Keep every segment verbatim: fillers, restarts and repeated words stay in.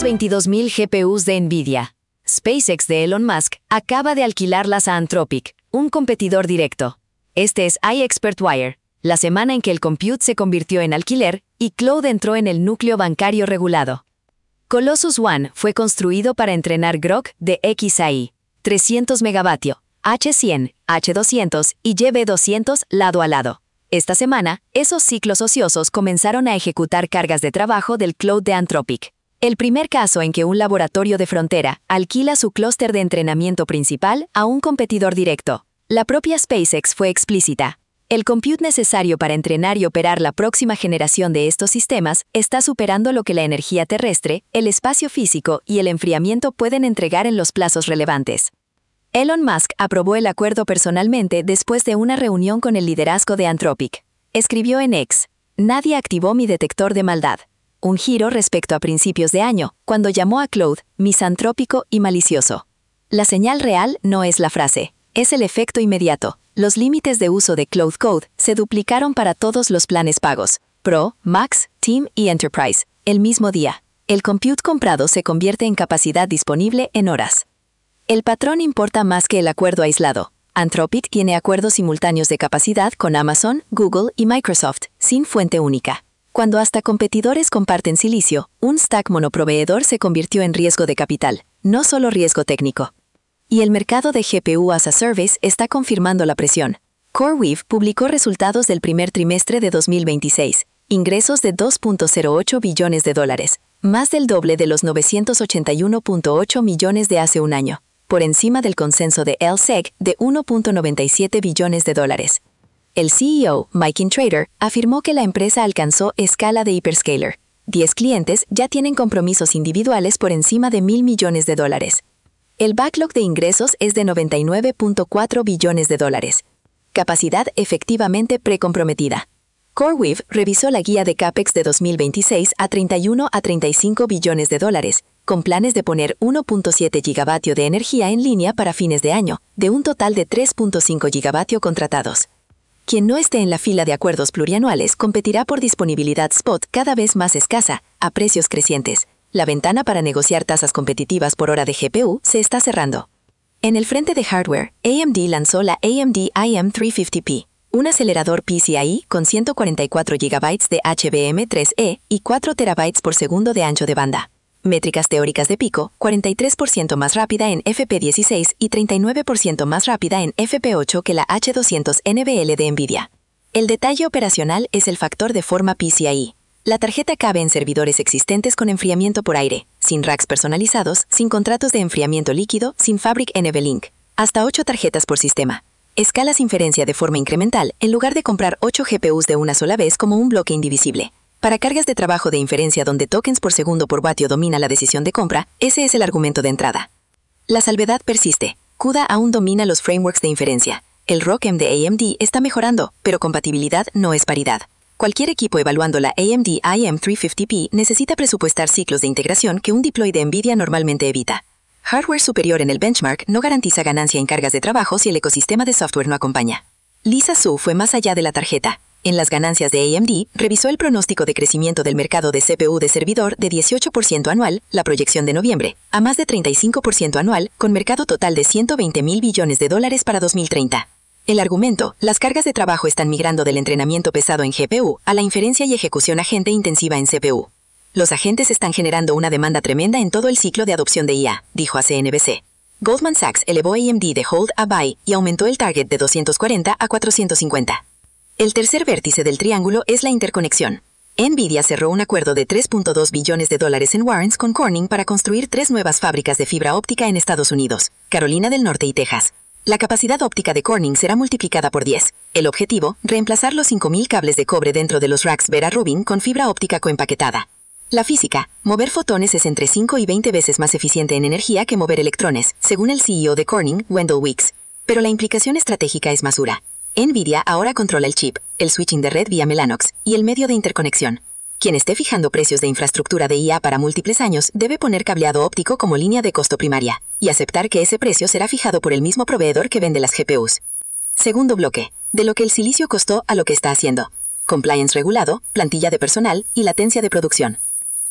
veintidós mil G P Us de Nvidia. SpaceX de Elon Musk acaba de alquilarlas a Anthropic, un competidor directo. Este es iExpert Wire, la semana en que el compute se convirtió en alquiler y Cloud entró en el núcleo bancario regulado. Colossus One fue construido para entrenar Grok de X A I, trescientos megavatios, H cien, H doscientos y Y B doscientos lado a lado. Esta semana, esos ciclos ociosos comenzaron a ejecutar cargas de trabajo del Cloud de Anthropic. El primer caso en que un laboratorio de frontera alquila su clúster de entrenamiento principal a un competidor directo. La propia SpaceX fue explícita. El compute necesario para entrenar y operar la próxima generación de estos sistemas está superando lo que la energía terrestre, el espacio físico y el enfriamiento pueden entregar en los plazos relevantes. Elon Musk aprobó el acuerdo personalmente después de una reunión con el liderazgo de Anthropic. Escribió en X: "Nadie activó mi detector de maldad". Un giro respecto a principios de año, cuando llamó a Cloud misantrópico y malicioso. La señal real no es la frase, es el efecto inmediato. Los límites de uso de Cloud Code se duplicaron para todos los planes pagos, Pro, Max, Team y Enterprise, el mismo día. El compute comprado se convierte en capacidad disponible en horas. El patrón importa más que el acuerdo aislado. Anthropic tiene acuerdos simultáneos de capacidad con Amazon, Google y Microsoft, sin fuente única. Cuando hasta competidores comparten silicio, un stack monoproveedor se convirtió en riesgo de capital, no solo riesgo técnico. Y el mercado de G P U as a Service está confirmando la presión. CoreWeave publicó resultados del primer trimestre de dos mil veintiséis, ingresos de dos punto cero ocho billones de dólares, más del doble de los novecientos ochenta y uno punto ocho millones de hace un año, por encima del consenso de L S E G de uno punto noventa y siete billones de dólares. El C E O, Mike Intrator, afirmó que la empresa alcanzó escala de hyperscaler. diez clientes ya tienen compromisos individuales por encima de mil millones de dólares. El backlog de ingresos es de noventa y nueve punto cuatro billones de dólares. Capacidad efectivamente precomprometida. CoreWeave revisó la guía de CAPEX de dos mil veintiséis a treinta y uno a treinta y cinco billones de dólares, con planes de poner uno punto siete gigavatios de energía en línea para fines de año, de un total de tres punto cinco gigavatios contratados. Quien no esté en la fila de acuerdos plurianuales competirá por disponibilidad spot cada vez más escasa, a precios crecientes. La ventana para negociar tasas competitivas por hora de G P U se está cerrando. En el frente de hardware, A M D lanzó la A M D I M trescientos cincuenta P, un acelerador P C I E con ciento cuarenta y cuatro gigabytes de H B M tres E y cuatro terabytes por segundo de ancho de banda. Métricas teóricas de pico, cuarenta y tres por ciento más rápida en F P dieciséis y treinta y nueve por ciento más rápida en F P ocho que la H doscientos N V L de Nvidia. El detalle operacional es el factor de forma P C I E. La tarjeta cabe en servidores existentes con enfriamiento por aire, sin racks personalizados, sin contratos de enfriamiento líquido, sin Fabric N V Link. Hasta ocho tarjetas por sistema. Escalas inferencia de forma incremental en lugar de comprar ocho G P Us de una sola vez como un bloque indivisible. Para cargas de trabajo de inferencia donde tokens por segundo por vatio domina la decisión de compra, ese es el argumento de entrada. La salvedad persiste. CUDA aún domina los frameworks de inferencia. El R O C M de A M D está mejorando, pero compatibilidad no es paridad. Cualquier equipo evaluando la A M D I M trescientos cincuenta P necesita presupuestar ciclos de integración que un deploy de Nvidia normalmente evita. Hardware superior en el benchmark no garantiza ganancia en cargas de trabajo si el ecosistema de software no acompaña. Lisa Su fue más allá de la tarjeta. En las ganancias de A M D, revisó el pronóstico de crecimiento del mercado de C P U de servidor de dieciocho por ciento anual, la proyección de noviembre, a más de treinta y cinco por ciento anual, con mercado total de ciento veinte mil billones de dólares para dos mil treinta. El argumento, las cargas de trabajo están migrando del entrenamiento pesado en G P U a la inferencia y ejecución agente intensiva en C P U. Los agentes están generando una demanda tremenda en todo el ciclo de adopción de I A, dijo a C N B C. Goldman Sachs elevó A M D de hold a buy y aumentó el target de doscientos cuarenta a cuatrocientos cincuenta. El tercer vértice del triángulo es la interconexión. Nvidia cerró un acuerdo de tres punto dos billones de dólares en warrants con Corning para construir tres nuevas fábricas de fibra óptica en Estados Unidos, Carolina del Norte y Texas. La capacidad óptica de Corning será multiplicada por diez. El objetivo, reemplazar los cinco mil cables de cobre dentro de los racks Vera Rubin con fibra óptica coempaquetada. La física, mover fotones es entre cinco y veinte veces más eficiente en energía que mover electrones, según el C E O de Corning, Wendell Weeks. Pero la implicación estratégica es más dura. Nvidia ahora controla el chip, el switching de red vía Mellanox y el medio de interconexión. Quien esté fijando precios de infraestructura de I A para múltiples años debe poner cableado óptico como línea de costo primaria y aceptar que ese precio será fijado por el mismo proveedor que vende las G P Us. Segundo bloque, de lo que el silicio costó a lo que está haciendo. Compliance regulado, plantilla de personal y latencia de producción.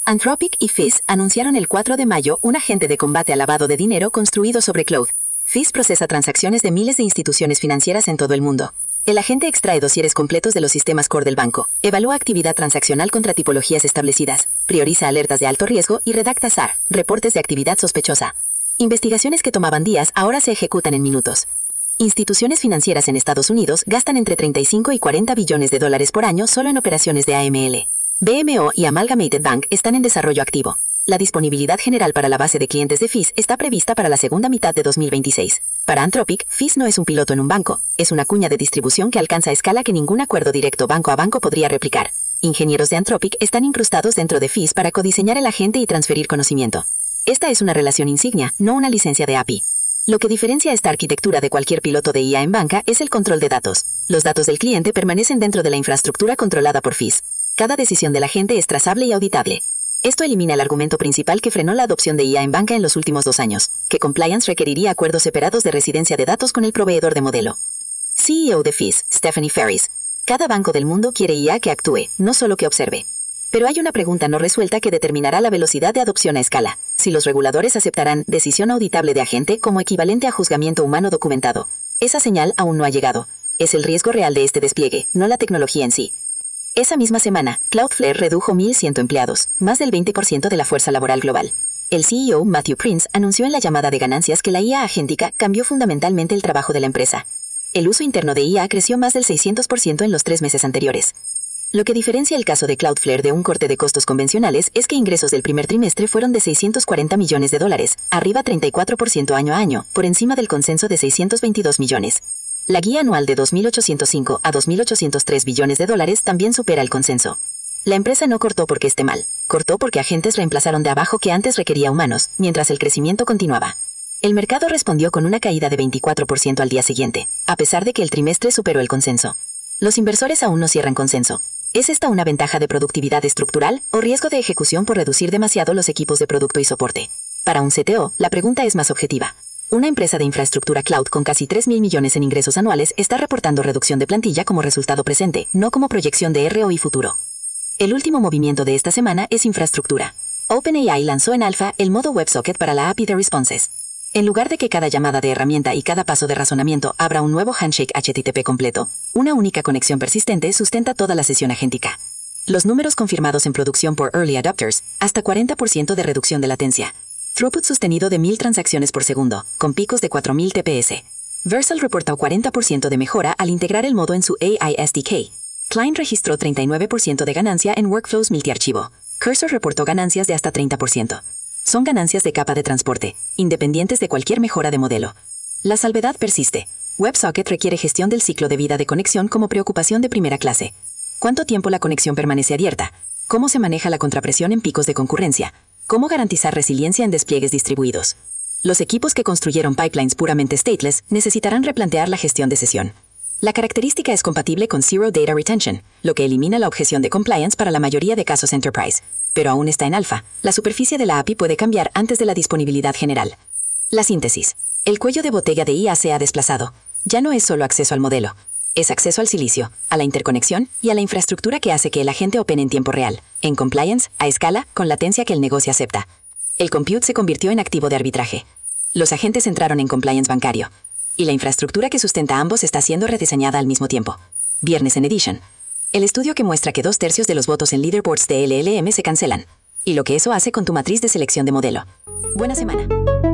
Anthropic y Fizz anunciaron el cuatro de mayo un agente de combate al lavado de dinero construido sobre cloud. Fizz procesa transacciones de miles de instituciones financieras en todo el mundo. El agente extrae dosieres completos de los sistemas core del banco, evalúa actividad transaccional contra tipologías establecidas, prioriza alertas de alto riesgo y redacta S A R, reportes de actividad sospechosa. Investigaciones que tomaban días ahora se ejecutan en minutos. Instituciones financieras en Estados Unidos gastan entre treinta y cinco y cuarenta billones de dólares por año solo en operaciones de A M L. B M O y Amalgamated Bank están en desarrollo activo. La disponibilidad general para la base de clientes de Fizz está prevista para la segunda mitad de dos mil veintiséis. Para Anthropic, Fizz no es un piloto en un banco, es una cuña de distribución que alcanza escala que ningún acuerdo directo banco a banco podría replicar. Ingenieros de Anthropic están incrustados dentro de Fizz para codiseñar el agente y transferir conocimiento. Esta es una relación insignia, no una licencia de A P I. Lo que diferencia esta arquitectura de cualquier piloto de I A en banca es el control de datos. Los datos del cliente permanecen dentro de la infraestructura controlada por Fizz. Cada decisión del agente es trazable y auditable. Esto elimina el argumento principal que frenó la adopción de I A en banca en los últimos dos años, que compliance requeriría acuerdos separados de residencia de datos con el proveedor de modelo. C E O de Fizz, Stephanie Ferris. Cada banco del mundo quiere I A que actúe, no solo que observe. Pero hay una pregunta no resuelta que determinará la velocidad de adopción a escala. Si los reguladores aceptarán decisión auditable de agente como equivalente a juzgamiento humano documentado. Esa señal aún no ha llegado. Es el riesgo real de este despliegue, no la tecnología en sí. Esa misma semana, Cloudflare redujo mil cien empleados, más del veinte por ciento de la fuerza laboral global. El C E O, Matthew Prince, anunció en la llamada de ganancias que la I A agéntica cambió fundamentalmente el trabajo de la empresa. El uso interno de I A creció más del seiscientos por ciento en los tres meses anteriores. Lo que diferencia el caso de Cloudflare de un corte de costos convencionales es que ingresos del primer trimestre fueron de seiscientos cuarenta millones de dólares, arriba treinta y cuatro por ciento año a año, por encima del consenso de seiscientos veintidós millones. La guía anual de dos mil ochocientos cinco a dos mil ochocientos tres billones de dólares también supera el consenso. La empresa no cortó porque esté mal, cortó porque agentes reemplazaron de abajo que antes requería humanos, mientras el crecimiento continuaba. El mercado respondió con una caída de veinticuatro por ciento al día siguiente, a pesar de que el trimestre superó el consenso. Los inversores aún no cierran consenso. ¿Es esta una ventaja de productividad estructural o riesgo de ejecución por reducir demasiado los equipos de producto y soporte? Para un C T O, la pregunta es más objetiva. Una empresa de infraestructura cloud con casi tres mil millones en ingresos anuales está reportando reducción de plantilla como resultado presente, no como proyección de R O I futuro. El último movimiento de esta semana es infraestructura. OpenAI lanzó en alfa el modo WebSocket para la A P I de Responses. En lugar de que cada llamada de herramienta y cada paso de razonamiento abra un nuevo handshake H T T P completo, una única conexión persistente sustenta toda la sesión agéntica. Los números confirmados en producción por Early Adopters, hasta cuarenta por ciento de reducción de latencia. Throughput sostenido de mil transacciones por segundo, con picos de cuatro mil T P S. Versal reportó cuarenta por ciento de mejora al integrar el modo en su A I S D K. Client registró treinta y nueve por ciento de ganancia en Workflows multiarchivo. Cursor reportó ganancias de hasta treinta por ciento. Son ganancias de capa de transporte, independientes de cualquier mejora de modelo. La salvedad persiste. WebSocket requiere gestión del ciclo de vida de conexión como preocupación de primera clase. ¿Cuánto tiempo la conexión permanece abierta? ¿Cómo se maneja la contrapresión en picos de concurrencia? ¿Cómo garantizar resiliencia en despliegues distribuidos? Los equipos que construyeron pipelines puramente stateless necesitarán replantear la gestión de sesión. La característica es compatible con Zero Data Retention, lo que elimina la objeción de compliance para la mayoría de casos enterprise. Pero aún está en alfa. La superficie de la A P I puede cambiar antes de la disponibilidad general. La síntesis. El cuello de botella de I A se ha desplazado. Ya no es solo acceso al modelo. Es acceso al silicio, a la interconexión y a la infraestructura que hace que el agente opere en tiempo real, en compliance, a escala, con latencia que el negocio acepta. El compute se convirtió en activo de arbitraje. Los agentes entraron en compliance bancario. Y la infraestructura que sustenta ambos está siendo rediseñada al mismo tiempo. Viernes en Edition. El estudio que muestra que dos tercios de los votos en leaderboards de L L M se cancelan. Y lo que eso hace con tu matriz de selección de modelo. Buena semana.